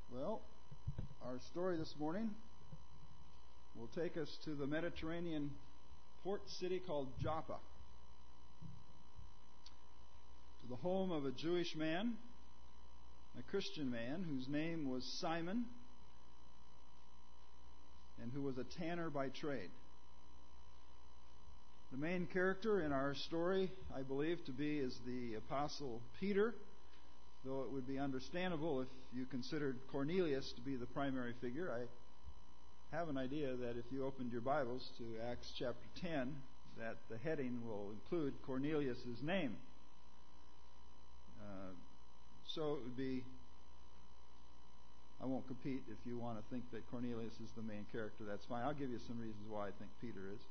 Well, our story this morning will take us to the Mediterranean port city called Joppa, to the home of a Jewish man, a Christian man, whose name was Simon, and who was a tanner by trade. The main character in our story, I believe to be, is the Apostle Peter, though it would be understandable if you considered Cornelius to be the primary figure. I have an idea that if you opened your Bibles to Acts chapter 10, that the heading will include Cornelius' name. So it would be, I won't compete. If you want to think that Cornelius is the main character, that's fine. I'll give you some reasons why I think Peter is.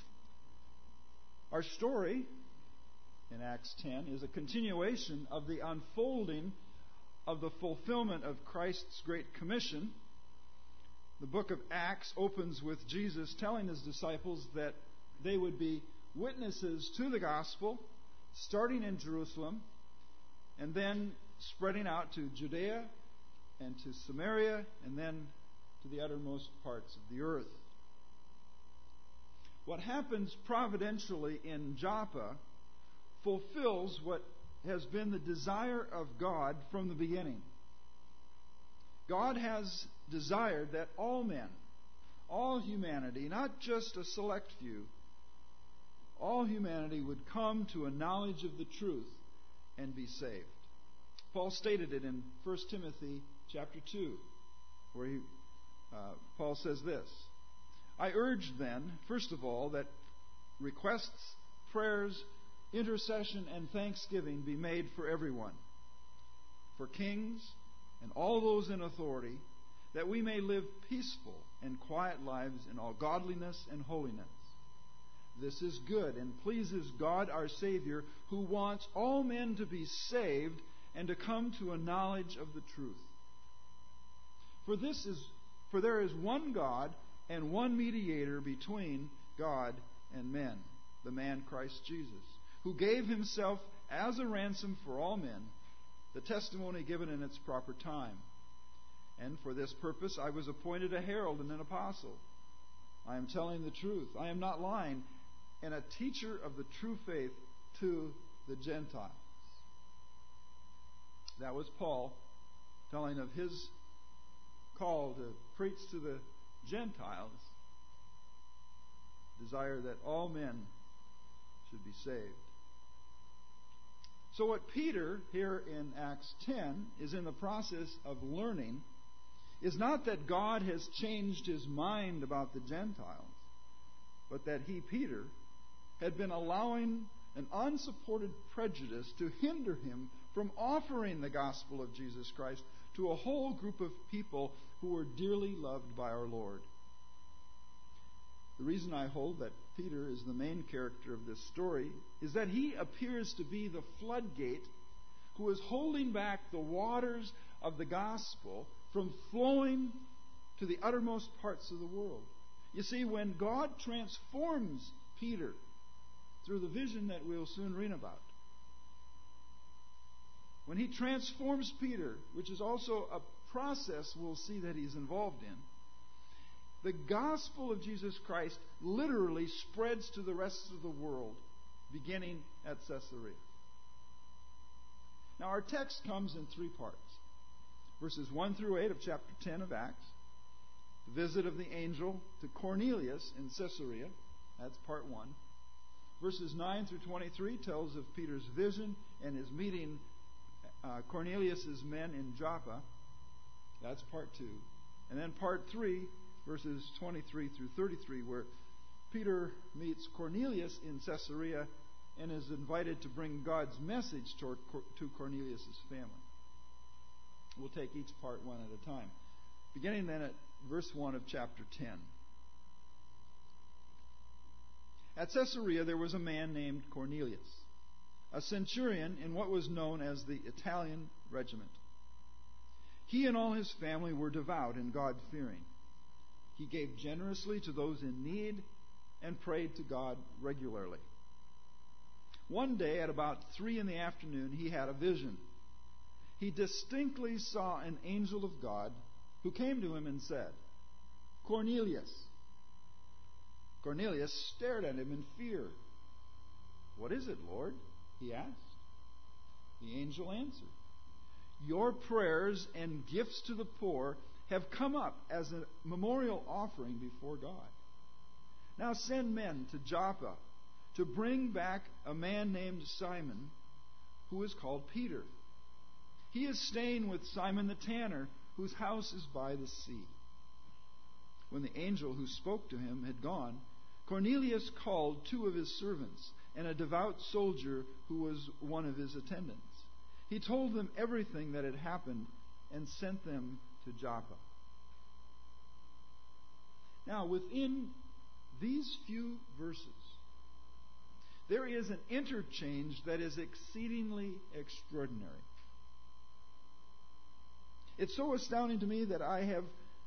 Our story in Acts 10 is a continuation of the unfolding of the fulfillment of Christ's Great Commission. The book of Acts opens with Jesus telling His disciples that they would be witnesses to the gospel, starting in Jerusalem, and then spreading out to Judea and to Samaria, and then to the uttermost parts of the earth. What happens providentially in Joppa fulfills what has been the desire of God from the beginning. God has desired that all men, all humanity, not just a select few, all humanity would come to a knowledge of the truth and be saved. Paul stated it in 1 Timothy chapter 2, where Paul says this: I urge then, first of all, that requests, prayers, intercession, and thanksgiving be made for everyone, for kings and all those in authority, that we may live peaceful and quiet lives in all godliness and holiness. This is good and pleases God our Savior, who wants all men to be saved and to come to a knowledge of the truth. For there is one God and one mediator between God and men, the man Christ Jesus, who gave Himself as a ransom for all men, the testimony given in its proper time. And for this purpose I was appointed a herald and an apostle. I am telling the truth. I am not lying, and a teacher of the true faith to the Gentiles. That was Paul telling of his call to preach to the Gentiles, desire that all men should be saved. So what Peter, here in Acts 10, is in the process of learning is not that God has changed His mind about the Gentiles, but that he, Peter, had been allowing an unsupported prejudice to hinder him from offering the gospel of Jesus Christ to a whole group of people who were dearly loved by our Lord. The reason I hold that Peter is the main character of this story is that he appears to be the floodgate who is holding back the waters of the gospel from flowing to the uttermost parts of the world. You see, when God transforms Peter through the vision that we'll soon read about, when He transforms Peter, which is also a process we'll see that he's involved in, the gospel of Jesus Christ literally spreads to the rest of the world, beginning at Caesarea. Now our text comes in three parts. Verses 1 through 8 of chapter 10 of Acts. The visit of the angel to Cornelius in Caesarea. That's part 1. Verses 9 through 23 tells of Peter's vision and his meeting Cornelius' men in Joppa. That's part 2. And then part 3, verses 23 through 33, where Peter meets Cornelius in Caesarea and is invited to bring God's message to Cornelius' family. We'll take each part one at a time. Beginning then at verse 1 of chapter 10. At Caesarea there was a man named Cornelius, a centurion in what was known as the Italian regiment. He and all his family were devout and God-fearing. He gave generously to those in need and prayed to God regularly. One day at about 3 p.m, he had a vision. he distinctly saw an angel of God who came to him and said, "Cornelius." Cornelius stared at him in fear. "What is it, Lord?" he asked. The angel answered, "Your prayers and gifts to the poor have come up as a memorial offering before God. Now send men to Joppa to bring back a man named Simon, who is called Peter. He is staying with Simon the tanner, whose house is by the sea." When the angel who spoke to him had gone, Cornelius called 2 of his servants and a devout soldier who was one of his attendants. He told them everything that had happened and sent them to Joppa. Now, within these few verses, there is an interchange that is exceedingly extraordinary. It's so astounding to me that I have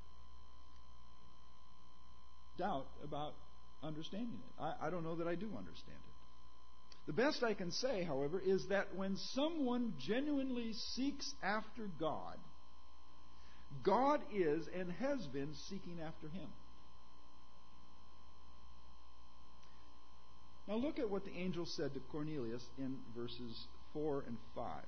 doubt about understanding it. I don't know that I do understand it. The best I can say, however, is that when someone genuinely seeks after God, God is and has been seeking after him. Now look at what the angel said to Cornelius in verses 4 and 5.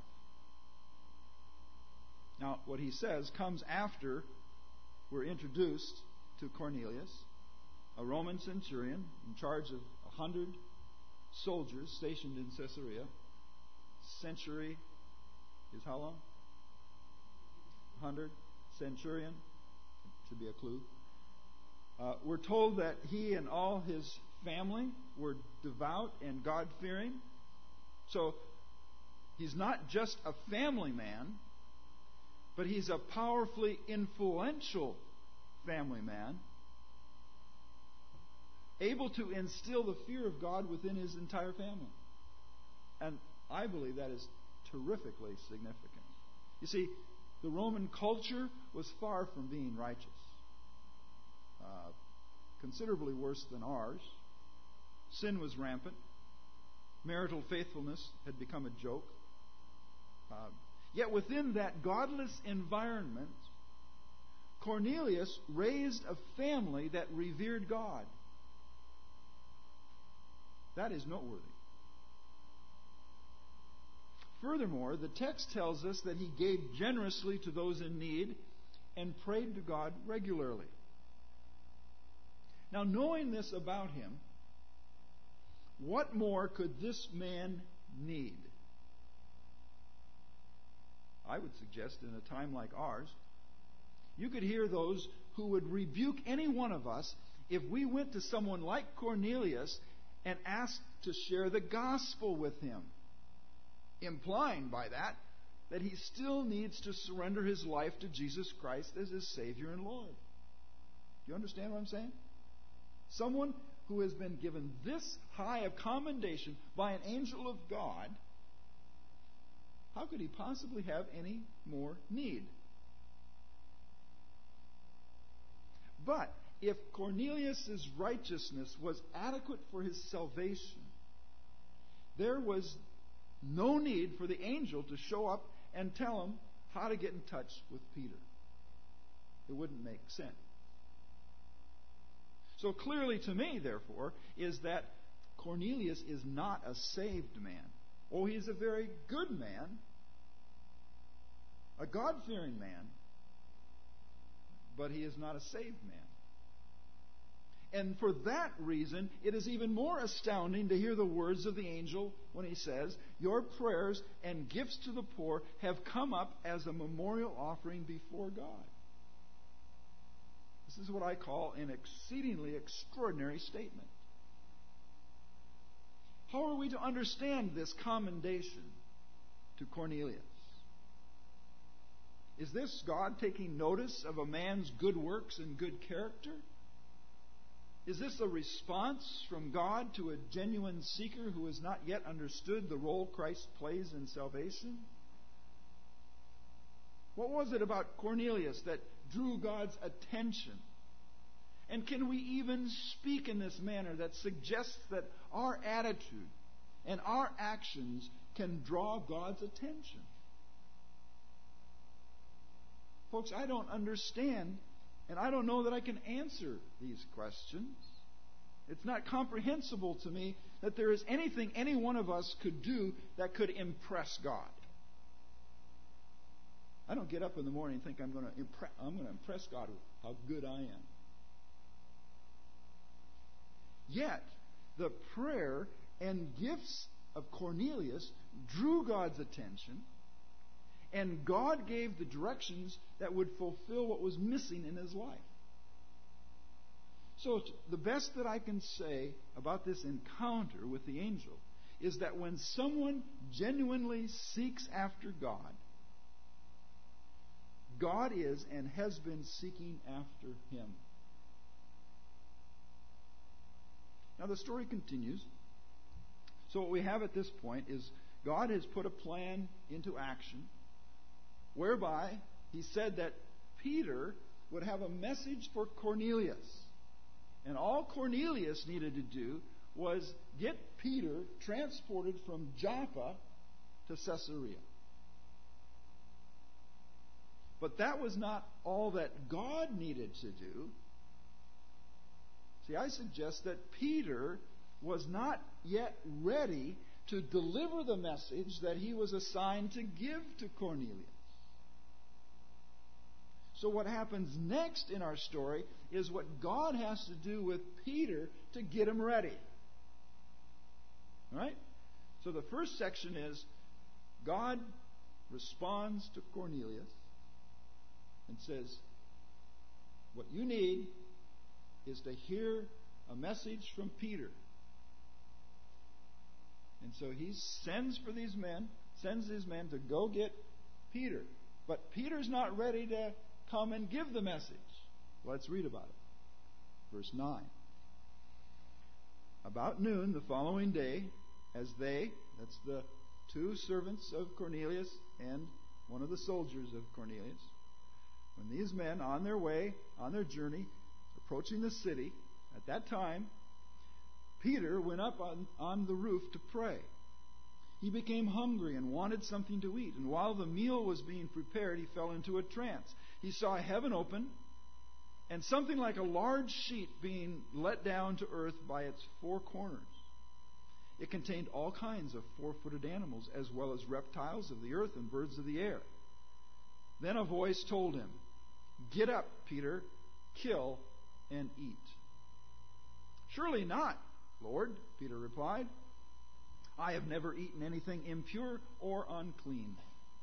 Now, what he says comes after we're introduced to Cornelius, a Roman centurion in charge of 100 soldiers stationed in Caesarea. Century is how long? 100. Centurion should be a clue. We're told that he and all his family were devout and God-fearing. So he's not just a family man, but he's a powerfully influential family man, able to instill the fear of God within his entire family. And I believe that is terrifically significant. You see, the Roman culture was far from being righteous. Considerably worse than ours. Sin was rampant. Marital faithfulness had become a joke. Yet within that godless environment, Cornelius raised a family that revered God. That is noteworthy. Furthermore, the text tells us that he gave generously to those in need and prayed to God regularly. Now, knowing this about him, what more could this man need? I would suggest in a time like ours, you could hear those who would rebuke any one of us if we went to someone like Cornelius and asked to share the gospel with him, implying by that he still needs to surrender his life to Jesus Christ as his Savior and Lord. Do you understand what I'm saying? Someone who has been given this high of commendation by an angel of God, how could he possibly have any more need? But if Cornelius' righteousness was adequate for his salvation, there was no need for the angel to show up and tell him how to get in touch with Peter. It wouldn't make sense. So clearly to me, therefore, is that Cornelius is not a saved man. Oh, he is a very good man, a God-fearing man, but he is not a saved man. And for that reason, it is even more astounding to hear the words of the angel when he says, "Your prayers and gifts to the poor have come up as a memorial offering before God." This is what I call an exceedingly extraordinary statement. How are we to understand this commendation to Cornelius? Is this God taking notice of a man's good works and good character? Is this a response from God to a genuine seeker who has not yet understood the role Christ plays in salvation? What was it about Cornelius that drew God's attention? And can we even speak in this manner that suggests that our attitude and our actions can draw God's attention? Folks, I don't understand, and I don't know that I can answer these questions. It's not comprehensible to me that there is anything any one of us could do that could impress God. I don't get up in the morning and think I'm going to impress God with how good I am. Yet, the prayer and gifts of Cornelius drew God's attention, and God gave the directions that would fulfill what was missing in his life. So the best that I can say about this encounter with the angel is that when someone genuinely seeks after God, God is and has been seeking after him. Now the story continues. So what we have at this point is God has put a plan into action whereby he said that Peter would have a message for Cornelius. And all Cornelius needed to do was get Peter transported from Joppa to Caesarea. But that was not all that God needed to do. See, I suggest that Peter was not yet ready to deliver the message that he was assigned to give to Cornelius. So what happens next in our story is what God has to do with Peter to get him ready. All right? So the first section is God responds to Cornelius and says, what you need is to hear a message from Peter. And so he sends these men to go get Peter. But Peter's not ready to come and give the message. Let's read about it. Verse 9. About noon the following day, as that's the two servants of Cornelius and one of the soldiers of Cornelius, when these men on their journey, approaching the city, at that time, Peter went up on the roof to pray. He became hungry and wanted something to eat. And while the meal was being prepared, he fell into a trance. He saw heaven open and something like a large sheet being let down to earth by its four corners. It contained all kinds of four-footed animals, as well as reptiles of the earth and birds of the air. Then a voice told him, "Get up, Peter, kill and eat." "Surely not, Lord," Peter replied. "I have never eaten anything impure or unclean."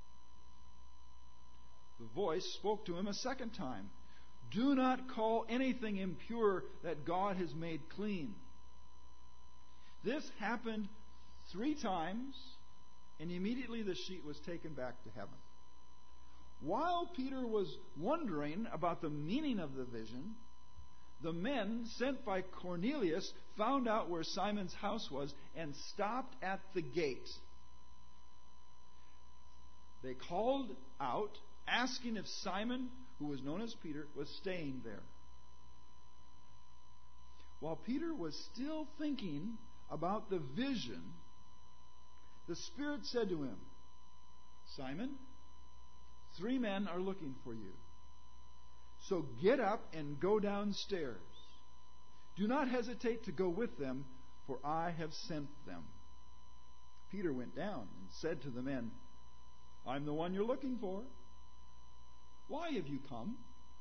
The voice spoke to him a second time. "Do not call anything impure that God has made clean." This happened 3 times, and immediately the sheet was taken back to heaven. While Peter was wondering about the meaning of the vision, the men sent by Cornelius found out where Simon's house was and stopped at the gate. They called out, asking if Simon, who was known as Peter, was staying there. While Peter was still thinking about the vision, the Spirit said to him, "Simon, 3 men are looking for you. So get up and go downstairs. Do not hesitate to go with them, for I have sent them." Peter went down and said to the men, "I'm the one you're looking for. Why have you come?"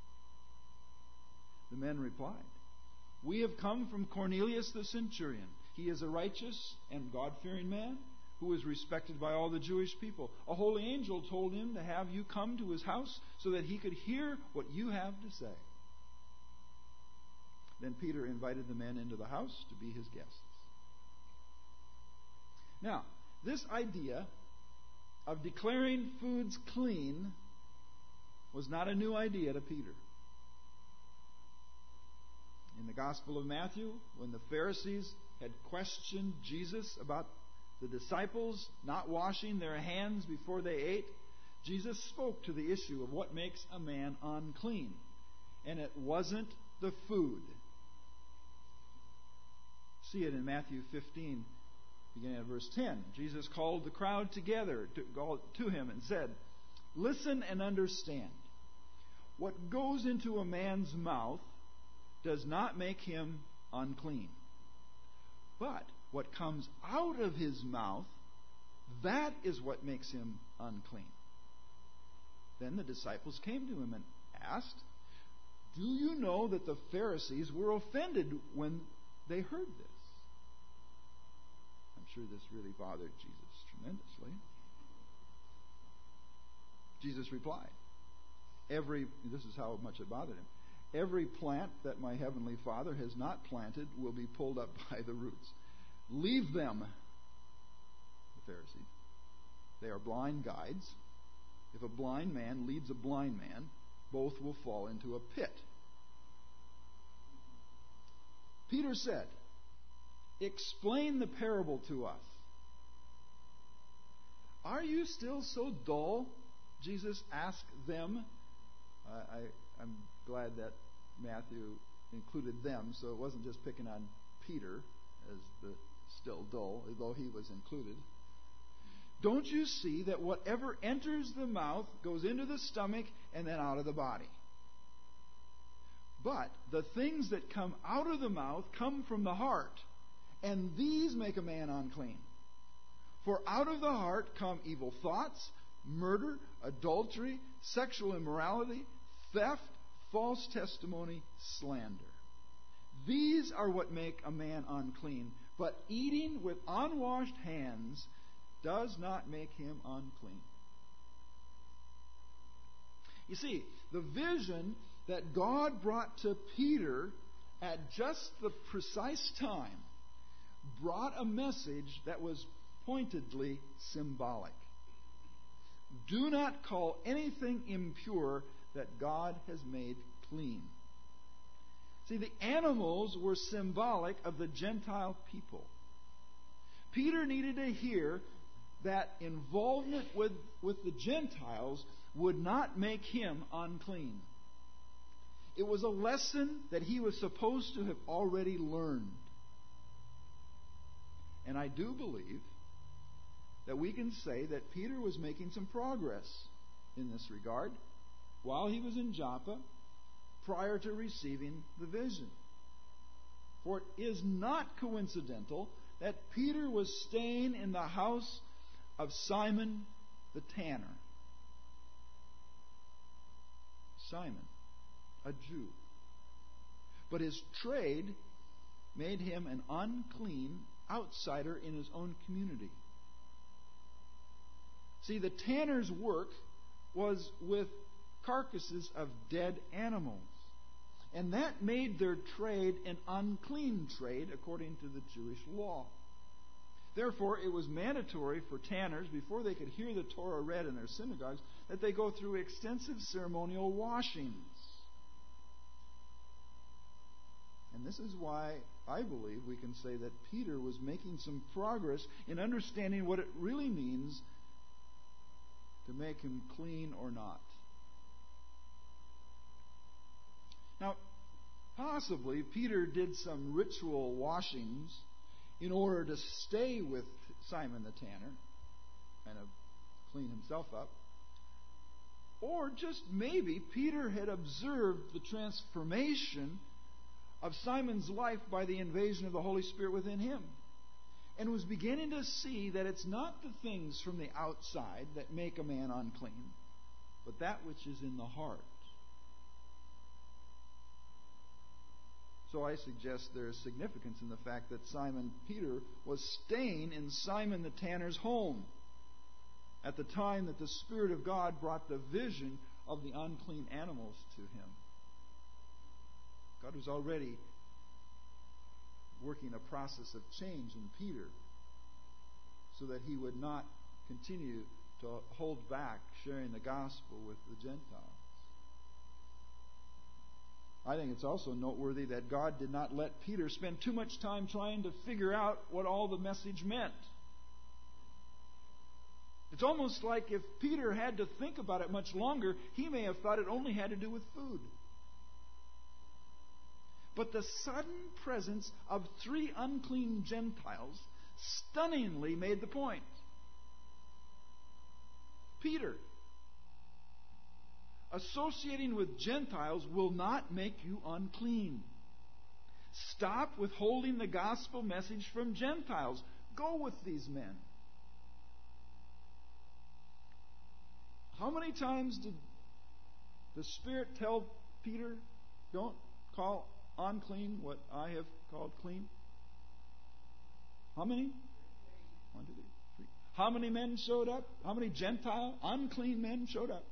The men replied, "We have come from Cornelius the centurion. He is a righteous and God-fearing man who is respected by all the Jewish people. A holy angel told him to have you come to his house so that he could hear what you have to say." Then Peter invited the men into the house to be his guests. Now, this idea of declaring foods clean was not a new idea to Peter. In the Gospel of Matthew, when the Pharisees had questioned Jesus about the disciples not washing their hands before they ate, Jesus spoke to the issue of what makes a man unclean. And it wasn't the food. See it in Matthew 15, beginning at verse 10. Jesus called the crowd together to him and said, "Listen and understand. what goes into a man's mouth does not make him unclean. But what comes out of his mouth, that is what makes him unclean. Then the disciples came to him and asked, "Do you know that the Pharisees were offended when they heard this?" I'm sure this really bothered Jesus tremendously. Jesus replied, this is how much it bothered him. "Every plant that my heavenly Father has not planted will be pulled up by the roots. Leave them," the Pharisees. "They are blind guides. If a blind man leads a blind man, both will fall into a pit." Peter said, "Explain the parable to us." "Are you still so dull?" Jesus asked them. I'm glad that Matthew included them, so it wasn't just picking on Peter as the still dull, although he was included. "Don't you see that whatever enters the mouth goes into the stomach and then out of the body? But the things that come out of the mouth come from the heart, and these make a man unclean. For out of the heart come evil thoughts, murder, adultery, sexual immorality, theft, false testimony, slander. These are what make a man unclean. But eating with unwashed hands does not make him unclean." You see, the vision that God brought to Peter at just the precise time brought a message that was pointedly symbolic. Do not call anything impure that God has made clean. See, the animals were symbolic of the Gentile people. Peter needed to hear that involvement with the Gentiles would not make him unclean. It was a lesson that he was supposed to have already learned. And I do believe that we can say that Peter was making some progress in this regard while he was in Joppa prior to receiving the vision. For it is not coincidental that Peter was staying in the house of Simon the tanner. Simon, a Jew. But his trade made him an unclean outsider in his own community. See, the tanner's work was with carcasses of dead animals. And that made their trade an unclean trade according to the Jewish law. Therefore, it was mandatory for tanners, before they could hear the Torah read in their synagogues, that they go through extensive ceremonial washings. And this is why I believe we can say that Peter was making some progress in understanding what it really means to make him clean or not. Now, possibly Peter did some ritual washings in order to stay with Simon the tanner, kind of clean himself up. Or just maybe Peter had observed the transformation of Simon's life by the invasion of the Holy Spirit within him, and was beginning to see that it's not the things from the outside that make a man unclean, but that which is in the heart. So I suggest there is significance in the fact that Simon Peter was staying in Simon the tanner's home at the time that the Spirit of God brought the vision of the unclean animals to him. God was already working a process of change in Peter so that he would not continue to hold back sharing the gospel with the Gentiles. I think it's also noteworthy that God did not let Peter spend too much time trying to figure out what all the message meant. It's almost like if Peter had to think about it much longer, he may have thought it only had to do with food. But the sudden presence of 3 unclean Gentiles stunningly made the point. Peter, associating with Gentiles will not make you unclean. Stop withholding the gospel message from Gentiles. Go with these men. How many times did the Spirit tell Peter, don't call unclean what I have called clean? How many? 1, 2, 3. How many men showed up? How many Gentile, unclean men showed up?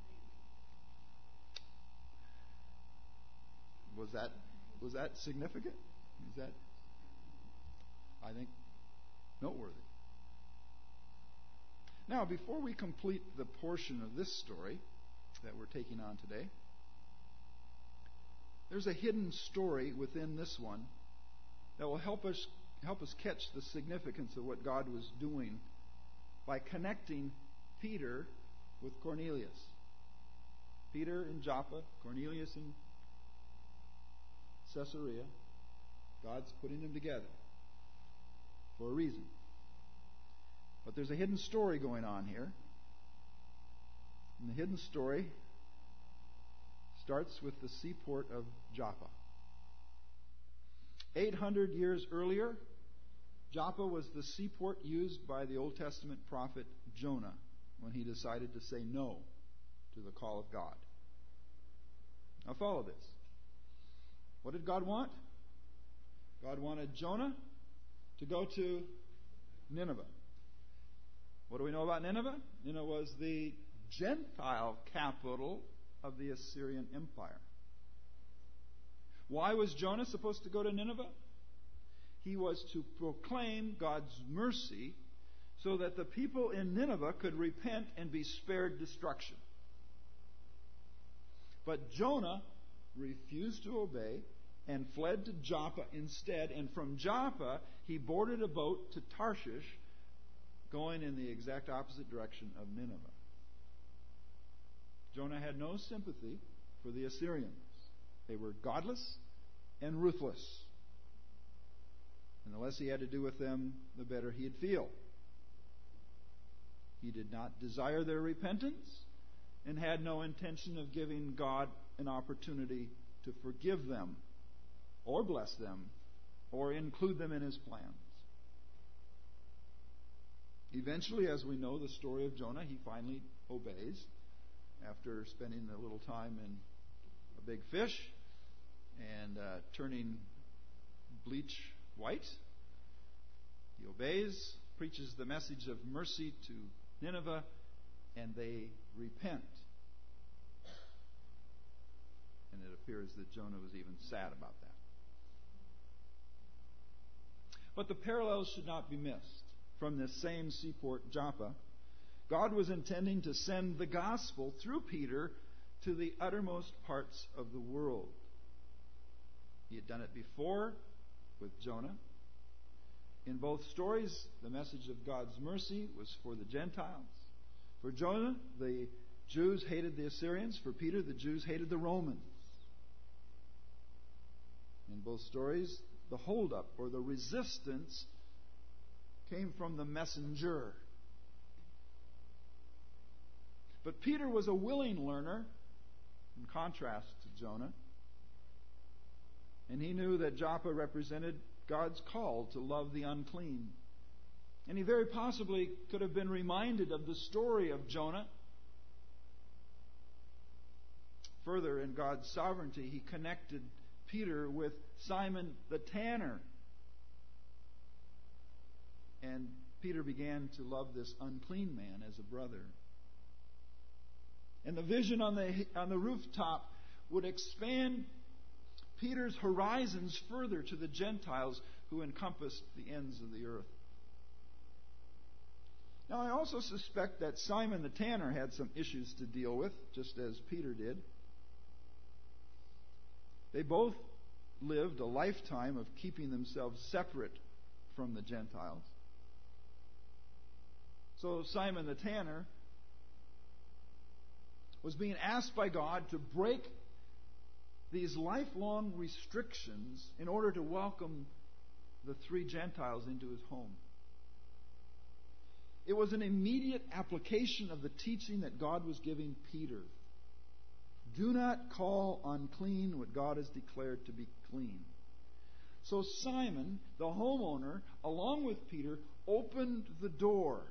Was that significant? Is that, I think, noteworthy? Now, before we complete the portion of this story that we're taking on today, there's a hidden story within this one that will help us catch the significance of what God was doing by connecting Peter with Cornelius. Peter in Joppa, Cornelius in Caesarea. God's putting them together for a reason. But there's a hidden story going on here. And the hidden story starts with the seaport of Joppa. 800 years earlier, Joppa was the seaport used by the Old Testament prophet Jonah when he decided to say no to the call of God. Now follow this. What did God want? God wanted Jonah to go to Nineveh. What do we know about Nineveh? Nineveh was the Gentile capital of the Assyrian Empire. Why was Jonah supposed to go to Nineveh? He was to proclaim God's mercy so that the people in Nineveh could repent and be spared destruction. But Jonah refused to obey and fled to Joppa instead. And from Joppa, he boarded a boat to Tarshish, going in the exact opposite direction of Nineveh. Jonah had no sympathy for the Assyrians. They were godless and ruthless. And the less he had to do with them, the better he'd feel. He did not desire their repentance and had no intention of giving God an opportunity to forgive them or bless them or include them in his plans. Eventually, as we know the story of Jonah, he finally obeys after spending a little time in a big fish and turning bleach white. He obeys, preaches the message of mercy to Nineveh, and they repent. And it appears that Jonah was even sad about that. But the parallels should not be missed. From this same seaport, Joppa, God was intending to send the gospel through Peter to the uttermost parts of the world. He had done it before with Jonah. In both stories, the message of God's mercy was for the Gentiles. For Jonah, the Jews hated the Assyrians. For Peter, the Jews hated the Romans. In both stories, the holdup or the resistance came from the messenger. But Peter was a willing learner, in contrast to Jonah. And he knew that Joppa represented God's call to love the unclean. And he very possibly could have been reminded of the story of Jonah. Further, in God's sovereignty, he connected Peter with Simon the tanner. And Peter began to love this unclean man as a brother. And the vision on the rooftop would expand Peter's horizons further to the Gentiles who encompassed the ends of the earth. Now, I also suspect that Simon the tanner had some issues to deal with, just as Peter did. They both lived a lifetime of keeping themselves separate from the Gentiles. So Simon the tanner was being asked by God to break these lifelong restrictions in order to welcome the three Gentiles into his home. It was an immediate application of the teaching that God was giving Peter. Do not call unclean what God has declared to be clean. So Simon, the homeowner, along with Peter, opened the door.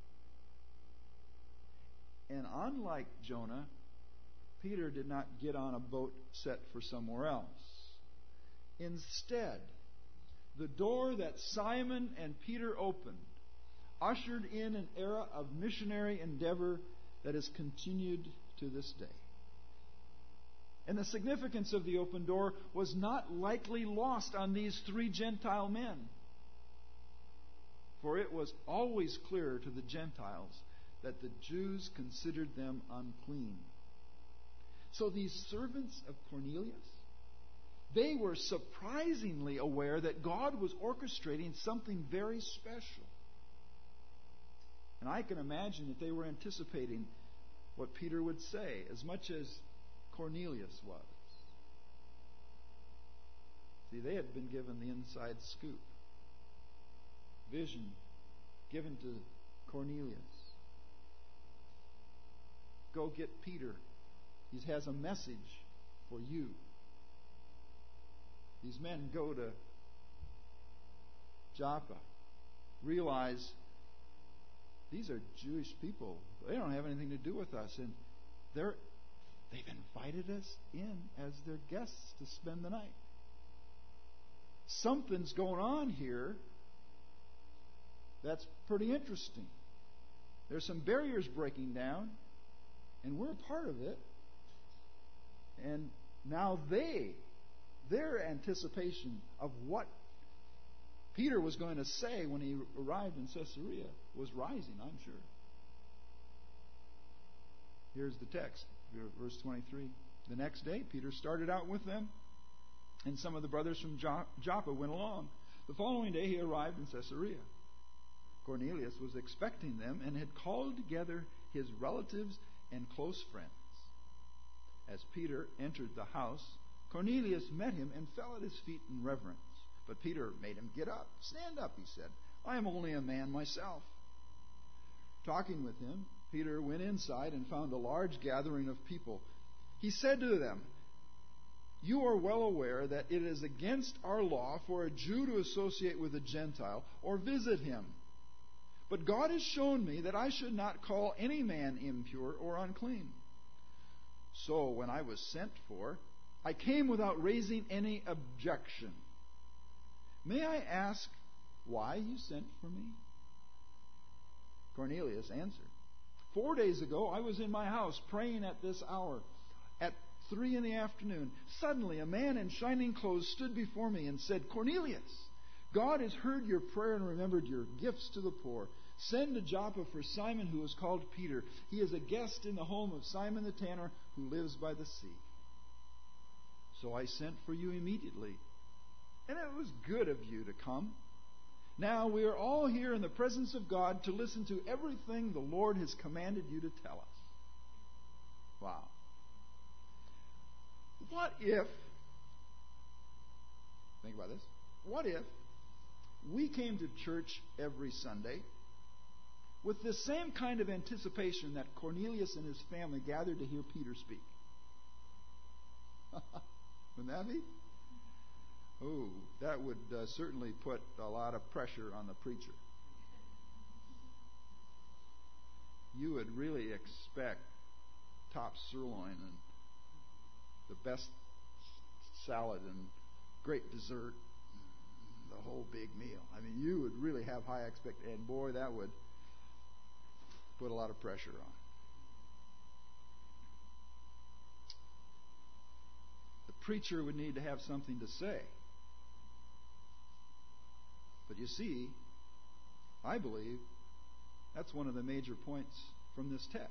And unlike Jonah, Peter did not get on a boat set for somewhere else. Instead, the door that Simon and Peter opened ushered in an era of missionary endeavor that has continued to this day. And the significance of the open door was not likely lost on these three Gentile men. For it was always clear to the Gentiles that the Jews considered them unclean. So these servants of Cornelius, they were surprisingly aware that God was orchestrating something very special. And I can imagine that they were anticipating what Peter would say, as much as Cornelius was. See, they had been given the inside scoop. Vision given to Cornelius. Go get Peter. He has a message for you. These men go to Joppa. Realize these are Jewish people. They don't have anything to do with us. And they've invited us in as their guests to spend the night. Something's going on here that's pretty interesting. There's some barriers breaking down, and we're a part of it. And now their anticipation of what Peter was going to say when he arrived in Caesarea was rising, I'm sure. Here's the text, verse 23. The next day, Peter started out with them, and some of the brothers from Joppa went along. The following day, he arrived in Caesarea. Cornelius was expecting them and had called together his relatives and close friends. As Peter entered the house, Cornelius met him and fell at his feet in reverence. But Peter made him get up. Stand up, he said. I am only a man myself. Talking with him, Peter went inside and found a large gathering of people. He said to them, You are well aware that it is against our law for a Jew to associate with a Gentile or visit him. But God has shown me that I should not call any man impure or unclean. So when I was sent for, I came without raising any objection. May I ask why you sent for me? Cornelius answered, 4 days ago I was in my house praying at this hour. At 3 p.m, suddenly a man in shining clothes stood before me and said, Cornelius, God has heard your prayer and remembered your gifts to the poor. Send to Joppa for Simon, who is called Peter. He is a guest in the home of Simon the tanner, who lives by the sea. So I sent for you immediately, and it was good of you to come. Now we are all here in the presence of God to listen to everything the Lord has commanded you to tell us. Wow. What if, think about this, what if we came to church every Sunday with the same kind of anticipation that Cornelius and his family gathered to hear Peter speak? Wouldn't that be? Oh, that would certainly put a lot of pressure on the preacher. You would really expect top sirloin and the best salad and great dessert, the whole big meal. I mean, you would really have high expectations. And boy, that would put a lot of pressure on. The preacher would need to have something to say. But you see, I believe that's one of the major points from this text.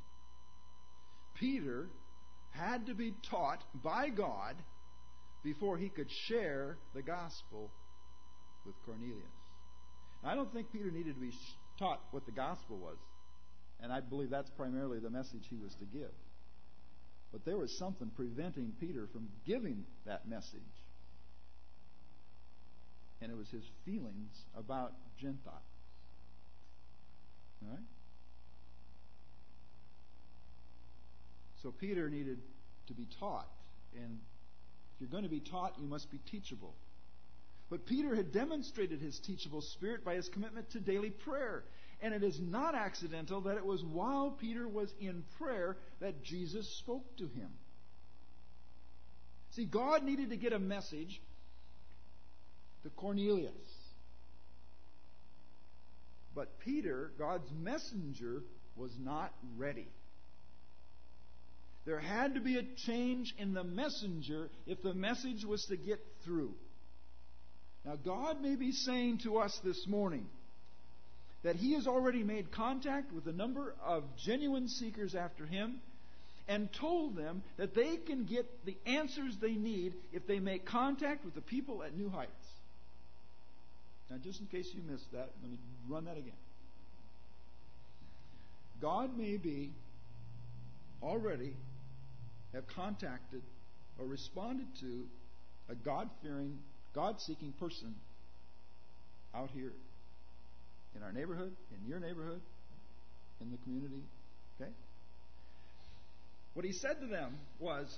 Peter had to be taught by God before he could share the gospel with Cornelius. Now, I don't think Peter needed to be taught what the gospel was. And I believe that's primarily the message he was to give. But there was something preventing Peter from giving that message. And it was his feelings about Gentiles. All right? So Peter needed to be taught. And if you're going to be taught, you must be teachable. But Peter had demonstrated his teachable spirit by his commitment to daily prayer. And it is not accidental that it was while Peter was in prayer that Jesus spoke to him. See, God needed to get a message to Cornelius. But Peter, God's messenger, was not ready. There had to be a change in the messenger if the message was to get through. Now, God may be saying to us this morning that He has already made contact with a number of genuine seekers after Him and told them that they can get the answers they need if they make contact with the people at New Heights. Now, just in case you missed that, let me run that again. God may be already have contacted or responded to a God-fearing, God-seeking person out here in our neighborhood, in your neighborhood, in the community. Okay? What He said to them was,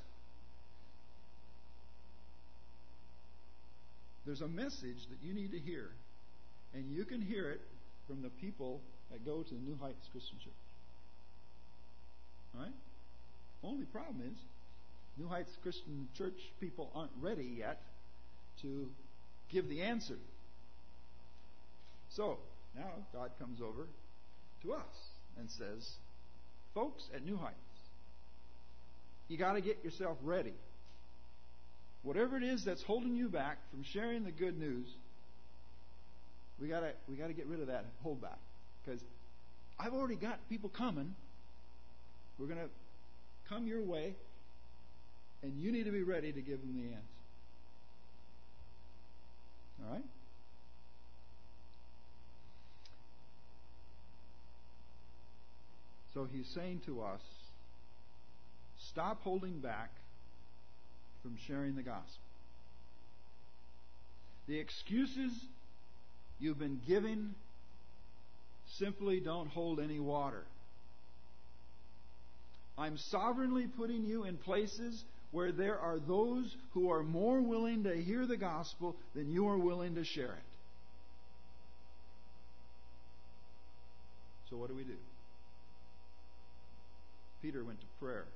there's a message that you need to hear, and you can hear it from the people that go to New Heights Christian Church. All right? Only problem is, New Heights Christian Church people aren't ready yet to give the answer. So, now God comes over to us and says, folks at New Heights, you got to get yourself ready. Whatever it is that's holding you back from sharing the good news, we got to get rid of that holdback. Because I've already got people coming. We're going to come your way, and you need to be ready to give them the answer. All right? So He's saying to us, stop holding back from sharing the gospel. The excuses you've been giving simply don't hold any water. I'm sovereignly putting you in places where there are those who are more willing to hear the gospel than you are willing to share it. So what do? Peter went to prayer.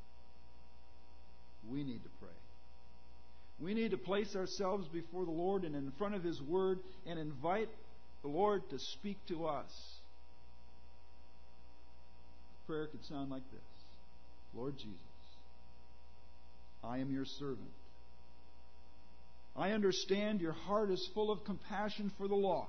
We need to pray. We need to place ourselves before the Lord and in front of His Word and invite the Lord to speak to us. Prayer could sound like this. Lord Jesus, I am your servant. I understand your heart is full of compassion for the lost.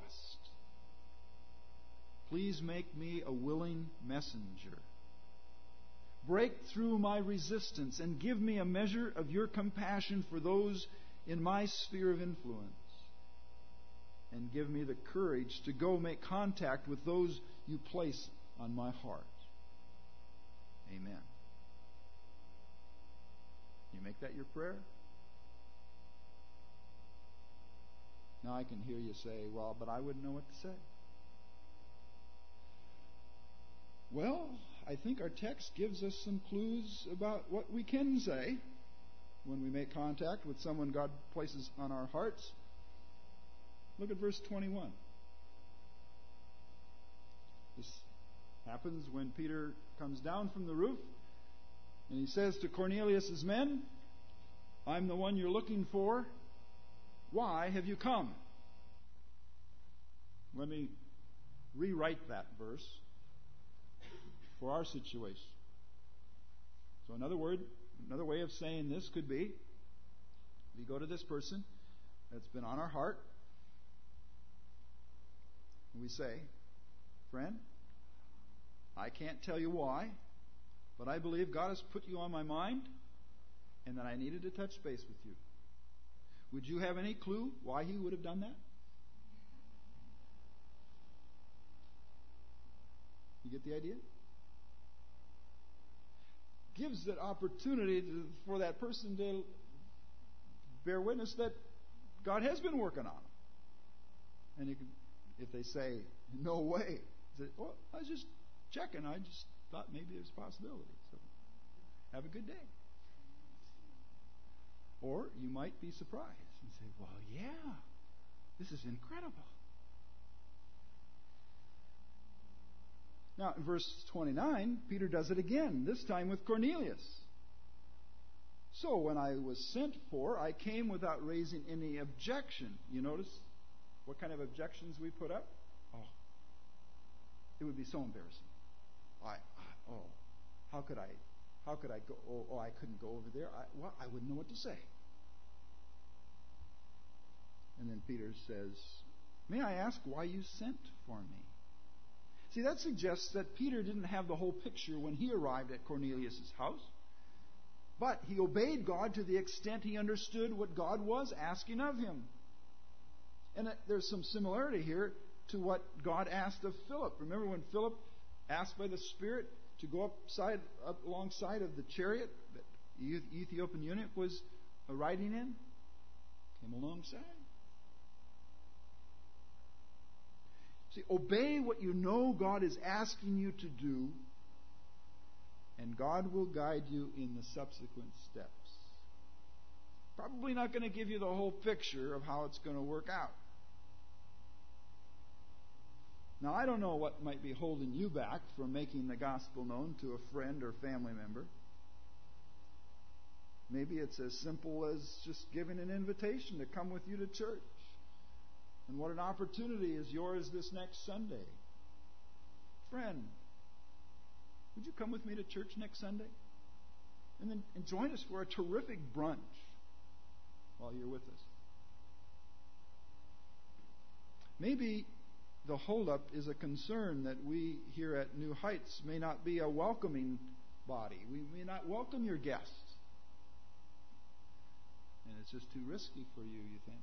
Please make me a willing messenger. Break through my resistance and give me a measure of your compassion for those in my sphere of influence. And give me the courage to go make contact with those you place on my heart. Amen. You make that your prayer? Now I can hear you say, well, but I wouldn't know what to say. Well, I think our text gives us some clues about what we can say when we make contact with someone God places on our hearts. Look at verse 21. This happens when Peter comes down from the roof and he says to Cornelius' men, I'm the one you're looking for. Why have you come? Let me rewrite that verse for our situation. So another way of saying this could be, we go to this person that's been on our heart, and we say, friend, I can't tell you why, but I believe God has put you on my mind, and that I needed to touch base with you. Would you have any clue why He would have done that? You get the idea? Gives that opportunity for that person to bear witness that God has been working on them. And you can, if they say, no way, say, well, I was just checking. I just thought maybe there's a possibility. So have a good day. Or you might be surprised and say, well, yeah, this is incredible. Now, in verse 29, Peter does it again, this time with Cornelius. So when I was sent for, I came without raising any objection. You notice what kind of objections we put up? Oh, it would be so embarrassing. How could I go? Oh, I couldn't go over there. I wouldn't know what to say. And then Peter says, may I ask why you sent for me? See, that suggests that Peter didn't have the whole picture when he arrived at Cornelius' house. But he obeyed God to the extent he understood what God was asking of him. And there's some similarity here to what God asked of Philip. Remember when Philip asked by the Spirit to go up alongside of the chariot that the Ethiopian eunuch was riding in? Came alongside. See, obey what you know God is asking you to do, and God will guide you in the subsequent steps. Probably not going to give you the whole picture of how it's going to work out. Now, I don't know what might be holding you back from making the gospel known to a friend or family member. Maybe it's as simple as just giving an invitation to come with you to church. And what an opportunity is yours this next Sunday. Friend, would you come with me to church next Sunday? And join us for a terrific brunch while you're with us. Maybe the holdup is a concern that we here at New Heights may not be a welcoming body. We may not welcome your guests. And it's just too risky for you, you think.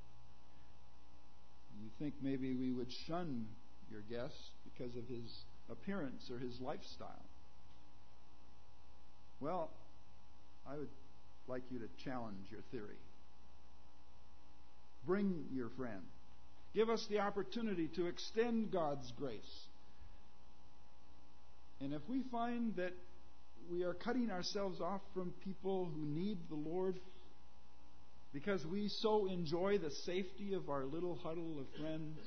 You think maybe we would shun your guest because of his appearance or his lifestyle. Well, I would like you to challenge your theory. Bring your friend. Give us the opportunity to extend God's grace. And if we find that we are cutting ourselves off from people who need the Lord because we so enjoy the safety of our little huddle of friends,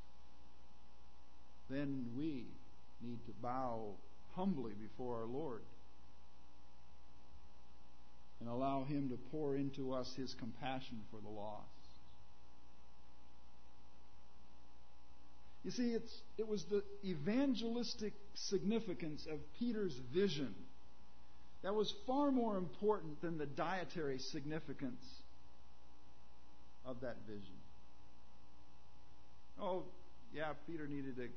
then we need to bow humbly before our Lord and allow Him to pour into us His compassion for the lost. You see, it was the evangelistic significance of Peter's vision that was far more important than the dietary significance of that vision. Oh, yeah, Peter needed to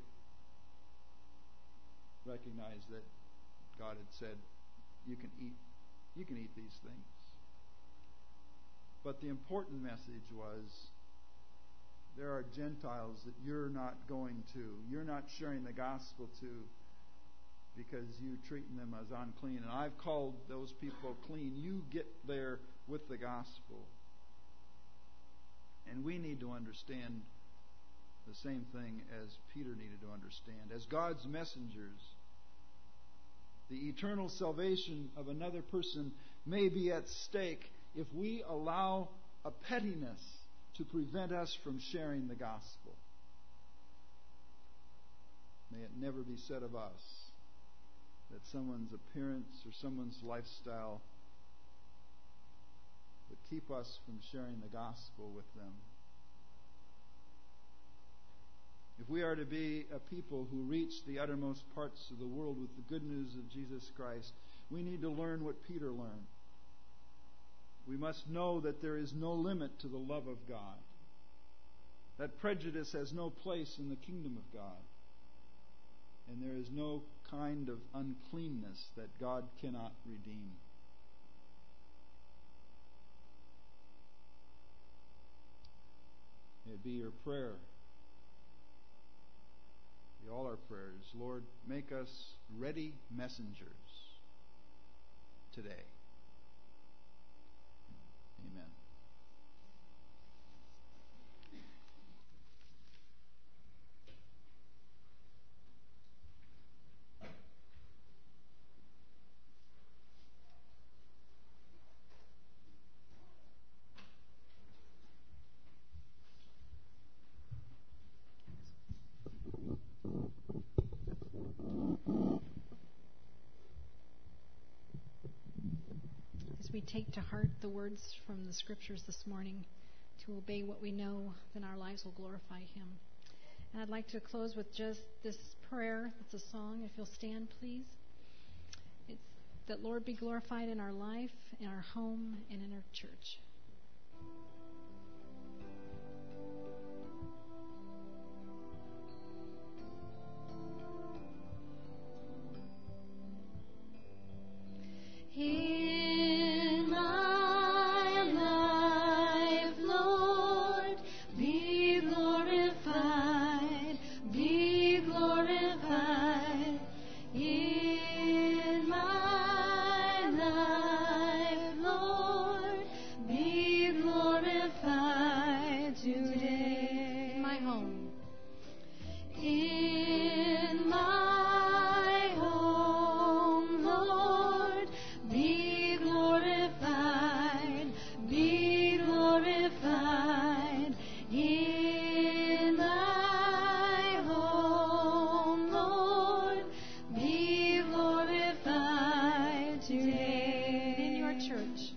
recognize that God had said, you can eat these things. But the important message was, there are Gentiles that you're not sharing the gospel to because you're treating them as unclean. And I've called those people clean. You get there with the gospel. And we need to understand the same thing as Peter needed to understand. As God's messengers, the eternal salvation of another person may be at stake if we allow a pettiness to prevent us from sharing the gospel. May it never be said of us that someone's appearance or someone's lifestyle would keep us from sharing the gospel with them. If we are to be a people who reach the uttermost parts of the world with the good news of Jesus Christ, we need to learn what Peter learned. We must know that there is no limit to the love of God, that prejudice has no place in the kingdom of God, and there is no kind of uncleanness that God cannot redeem. May it be your prayer, be all our prayers, Lord, make us ready messengers today. Amen. we take to heart the words from the Scriptures this morning, to obey what we know, then our lives will glorify Him. And I'd like to close with just this prayer. It's a song. If you'll stand, please. It's that Lord be glorified in our life, in our home, and in our church. In my life, Lord, be glorified, be glorified. In my life, Lord, be glorified today. In my home. In my home, Lord, be glorified, be glorified. In my home, Lord, be glorified today. In your church.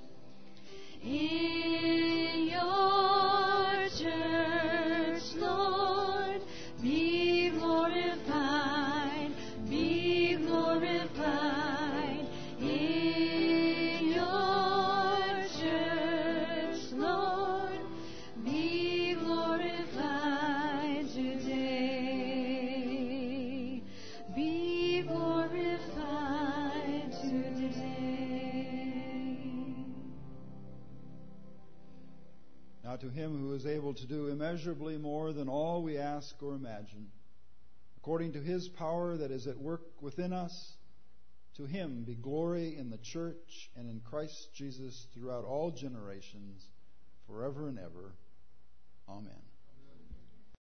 In your church, Lord, be glorified, be glorified. In your church, Lord, be glorified today. Be glorified today. Now to Him who is able to do immeasurably more than all we ask or imagine, according to His power that is at work within us, to Him be glory in the church and in Christ Jesus throughout all generations, forever and ever. Amen.